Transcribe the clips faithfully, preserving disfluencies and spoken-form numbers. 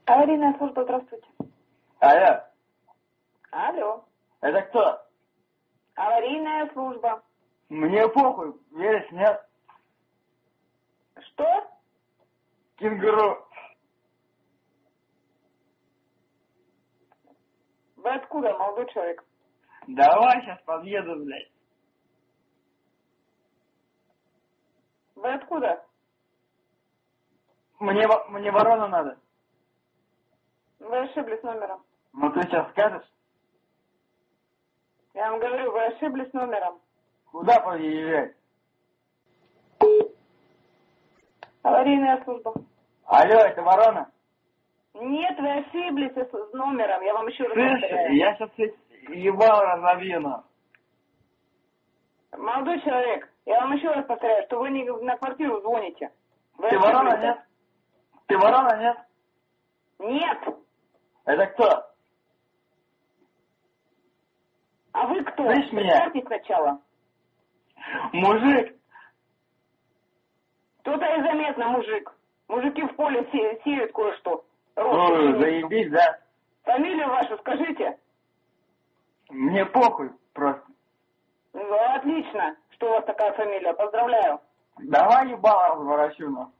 Аварийная служба, здравствуйте. Алло. Алло. Это кто? Аварийная служба. Мне похуй, веришь, нет? Что? Кенгуру. Вы откуда, молодой человек? Давай сейчас подъеду, блядь. Вы откуда? Мне, во- мне ворона надо. Вы ошиблись номером. Ну ты сейчас скажешь? Я вам говорю, вы ошиблись номером. Куда подъезжать? Аварийная служба. Алло, это ворона? Нет, вы ошиблись с номером. Я вам еще раз Слышь, повторяю. я сейчас ебал разобью, ну. Молодой человек, я вам еще раз повторяю, что вы не на квартиру звоните. Вы Ты ошиблись. ворона, нет? Ты ворона, нет? Нет. Это кто? А вы кто? Слышь меня? Представьтесь сначала. Мужик. Тут и заметно, мужик. Мужики в поле се- сеют кое-что. Ну, Ростом. заебись, да? Фамилию вашу скажите. Мне похуй просто. Ну, отлично, что у вас такая фамилия. Поздравляю. Давай ебало разворачу, ну.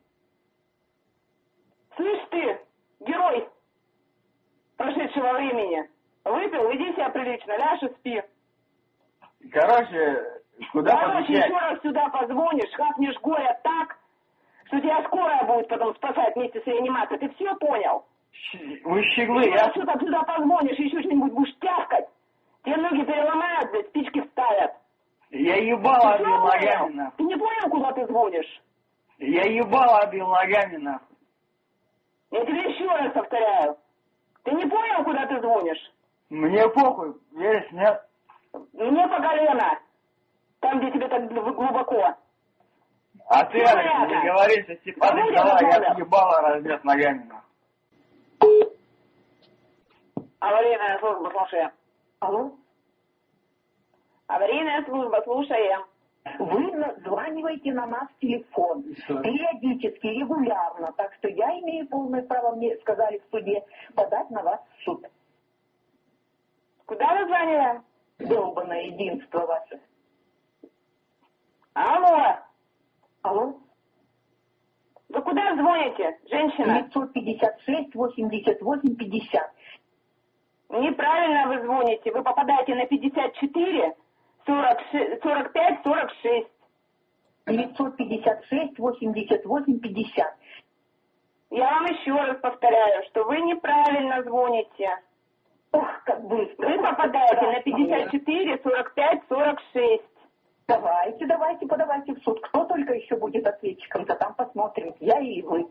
Слышь ты, герой прошедшего времени. Выпил, веди себя прилично, ляжь и спи. Короче, куда Короче, подъезжать? еще раз сюда позвонишь, хапнешь горя так, что тебя скорая будет потом спасать вместе с реанимацией. Ты все понял? Щ- Вы щеглы, Еще я... раз сюда, сюда позвонишь, еще что-нибудь будешь тявкать. Тебе ноги переломают, блядь, спички вставят. Я ебало Ты обил всё ногами, понял? нахуй. Ты не понял, куда ты звонишь? Я ебало обил ногами, нахуй. Я тебе еще раз повторяю. Ты не понял, куда ты звонишь? Мне похуй, веришь, нет? Мне по колено. Там, где тебе так глубоко. А ты, Ну, Алекс, понятно. не говоришь, если Кому падаешь, я давай, я позволю? ебало разнес ногами, нахуй. Аварийная служба, слушаем. Алло? Аварийная служба, слушаем. Вы названиваете на наш телефон периодически, регулярно, так что я имею полное право, мне сказали в суде, подать на вас в суд. Куда мы звоним? Долбанное единство ваше. Алло. Алло? Вы куда звоните, женщина? девятьсот пятьдесят шесть восемьдесят восемь пятьдесят. Неправильно вы звоните. Вы попадаете на пятьдесят четыре сорок пять сорок шесть. девятьсот пятьдесят шесть восемьдесят восемь пятьдесят. Я вам еще раз повторяю, что вы неправильно звоните. Ох, как быстро. Вы попадаете на пятьдесят четыре сорок пять сорок шесть. Давайте, давайте, подавайте в суд. Кто только еще будет ответчиком-то, там посмотрим. Я и вы.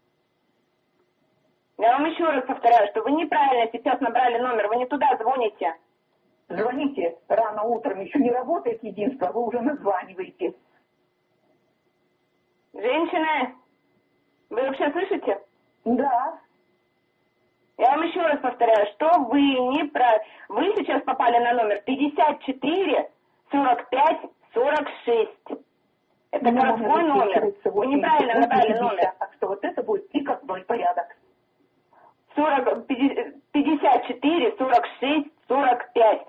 Я вам еще раз повторяю, что вы неправильно сейчас набрали номер, вы не туда звоните. Звоните рано утром, еще не работает единство, вы уже названиваете. Женщина, вы вообще слышите? Да. Я вам еще раз повторяю, что вы не про... Вы сейчас попали на номер пятьдесят четыре сорок пять сорок шесть. Это городской номер. Вы неправильно набрали номер. Так что вот это будет приказной порядок. сорок, пятьдесят четыре сорок шесть сорок пять.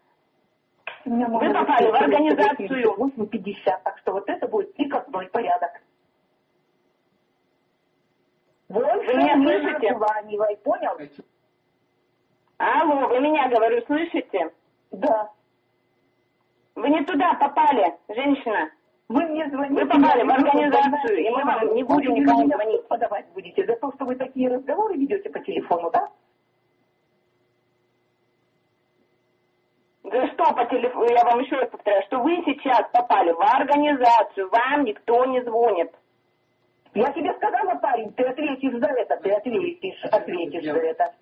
Вы попали в организацию. восемь пятьдесят, так что вот это будет приказной порядок. Больше Вы меня не слышите? названивай, понял? Алло, вы меня, говорю, слышите? Да. Вы не туда попали, женщина. Вы мне звоните. Вы попали в я организацию, не и мы вам не Вы будем мне никому меня звонить. подавать будете за то, что вы такие разговоры ведете по телефону, да? За что по телефону? Я вам еще раз повторяю, что вы сейчас попали в организацию, вам никто не звонит. Я тебе сказала, парень, ты ответишь за это, ты ответишь, ответишь за это.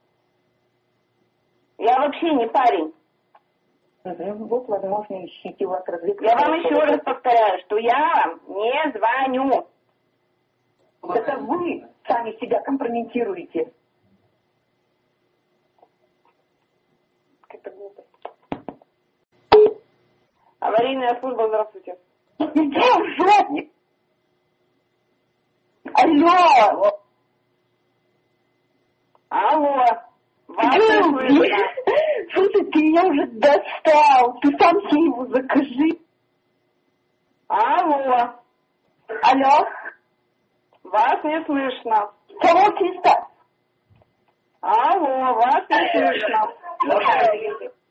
Я вообще не парень. Угу. Вот, возможно, ищите у вас развлекательные. Я вам еще раз повторяю, что я вам не звоню. Это вы сами себя компрометируете. Это глупость. Аварийная служба, здравствуйте. Иди в жопу! Алло! достал. Ты сам себе его закажи. Алло, Алло, вас не слышно. кого чисто? Алло, вас не слышно.